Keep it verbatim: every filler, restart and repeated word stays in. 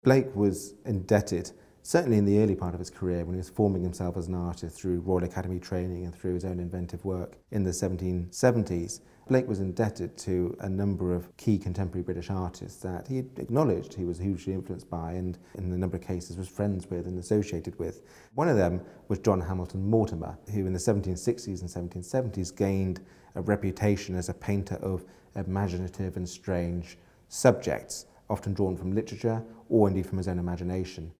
Blake was indebted, certainly in the early part of his career when he was forming himself as an artist through Royal Academy training and through his own inventive work in the seventeen seventies, Blake was indebted to a number of key contemporary British artists that he acknowledged he was hugely influenced by and in a number of cases was friends with and associated with. One of them was John Hamilton Mortimer, who in the seventeen sixties and seventeen seventies gained a reputation as a painter of imaginative and strange subjects, often drawn from literature or indeed from his own imagination.